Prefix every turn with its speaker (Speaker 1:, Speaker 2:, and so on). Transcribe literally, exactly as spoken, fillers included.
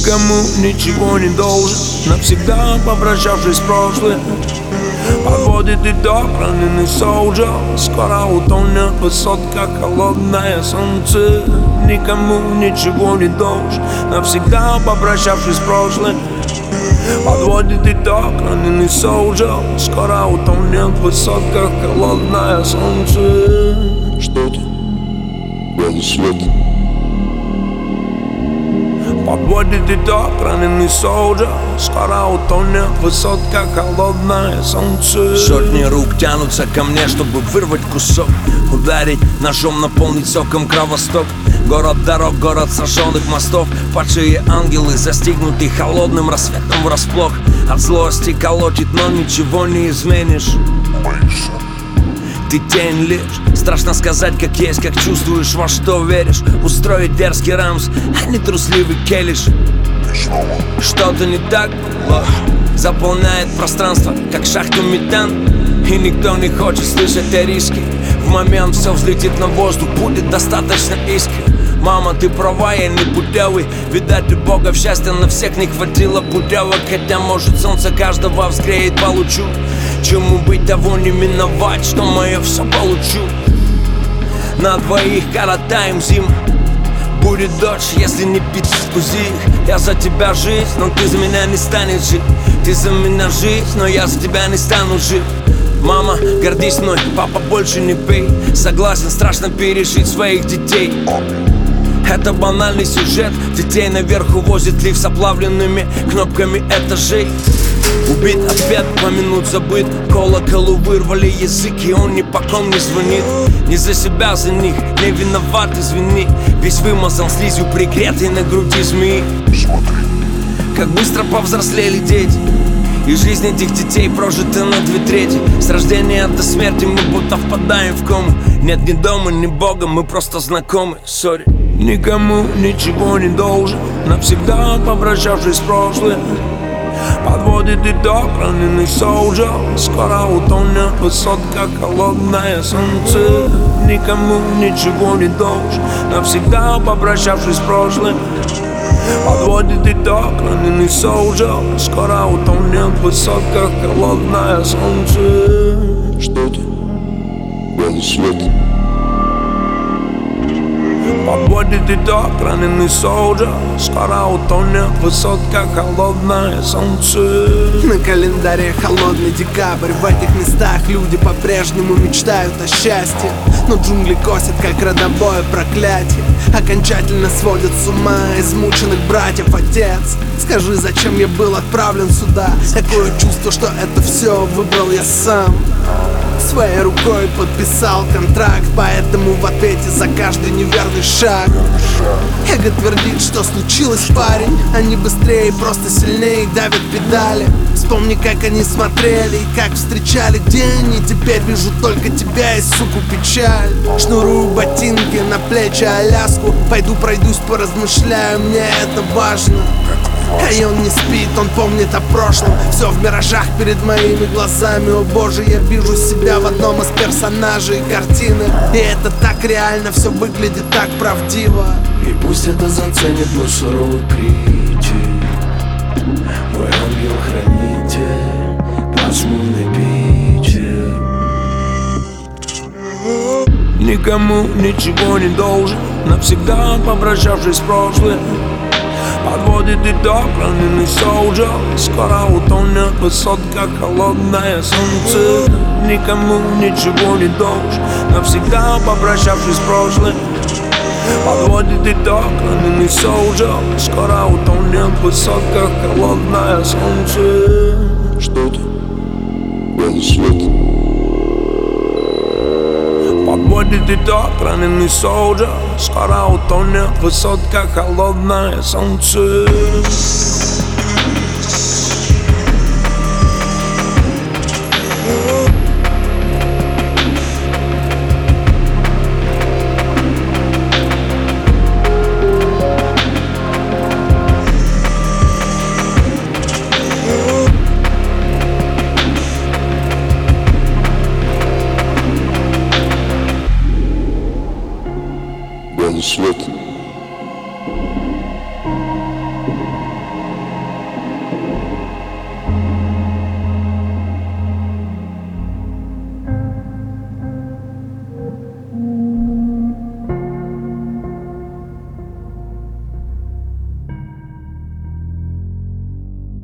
Speaker 1: Никому ничего не должен, навсегда попрощавшись с прошлым. Подводит итог раненый солджер, скоро утонет в высотках холодное солнце. Никому ничего не должен, навсегда попрощавшись с прошлым. Подводит итог раненый солджер, скоро утонет в высотках холодное солнце.
Speaker 2: Что-то, белый свет.
Speaker 1: Подводит итог раненый солджер, скоро утонет в высотках холодное солнце.
Speaker 3: Сотни рук тянутся ко мне, чтобы вырвать кусок, ударить ножом, наполнить соком кровосток. Город дорог, город сожженных мостов, падшие ангелы, застигнутые холодным рассветом врасплох. От злости колотит, но ничего не изменишь.
Speaker 2: Боишься?
Speaker 3: Ты тень лишь, страшно сказать как есть, как чувствуешь, во что веришь. Устроить дерзкий рамс, а не трусливый келиш. Что-то не так, ложь заполняет пространство, как шахту метан. И никто не хочет слышать о риске. В момент все взлетит на воздух, будет достаточно искры. Мама, ты права, я не путевый. Видать, у Бога в счастье на всех не хватило путевок. Хотя, может, солнце каждого взгреет по лучу. Чему быть, того не миновать, что мое все получу. На двоих коротаем зиму. Будет дождь, если не пить узи. Я за тебя жизнь, но ты за меня не станешь жить. Ты за меня жизнь, но я за тебя не стану жить. Мама, гордись мной, папа, больше не пей. Согласен, страшно пережить своих детей. Это банальный сюжет. Детей наверх увозит лифт с оплавленными кнопками этажей. Убит ответ, помянуть забыт. Колоколу вырвали язык, и он ни по ком не звонит. Не за себя, за них, не виноват, извини. Весь вымазан слизью, пригретый на груди змеи.
Speaker 2: Смотри,
Speaker 3: как быстро повзрослели дети, и жизнь этих детей прожита на две трети. С рождения до смерти мы будто впадаем в кому. Нет ни дома, ни бога, мы просто знакомы, сори.
Speaker 1: Никому ничего не должен, навсегда попрощавшись с прошлым. Подводит итог раненый солджер, скоро утонет в высотках холодное солнце. Никому ничего не должен, навсегда попрощавшись с прошлым. Подводит итог раненый солджер, скоро утонет в высотках холодное солнце.
Speaker 2: что-то, белый свет.
Speaker 1: Подводит итог раненый солджер, скоро утонет в высотках холодное солнце.
Speaker 4: На календаре холодный декабрь. В этих местах люди по-прежнему мечтают о счастье. Но джунгли косят, как родовое проклятие. Окончательно сводят с ума измученных братьев. Отец, скажи, зачем я был отправлен сюда? Такое чувство, что это все выбрал я сам. Своей рукой подписал контракт, поэтому в ответе за каждый неверный шаг эго твердит, что случилось, парень. Они быстрее, просто сильнее давят педали. Вспомни, как они смотрели и как встречали, где они. Теперь вижу только тебя и, суку, печаль. Шнурую ботинки на плечи Аляску. Пойду пройдусь, поразмышляю, мне это важно. А он не спит, он помнит о прошлом. Все в миражах перед моими глазами. О боже, я вижу себя в одном из персонажей картины. И это так реально, все выглядит так правдиво.
Speaker 5: И пусть это заценит мой суровый критик, мой ангел-хранитель, пасмурный Питер.
Speaker 1: Никому ничего не должен, навсегда попрощавшись с прошлым. Подводит итог раненый солджер, скоро утонет в высотках холодное солнце. Никому ничего не должен, навсегда попрощавшись с прошлым. Подводит итог раненый солджер, скоро утонет в высотках холодное солнце.
Speaker 2: Что-то, белый свет.
Speaker 1: Подводит итог раненый солджер, скоро утонет в высотках холодное солнце.
Speaker 2: Белый свет.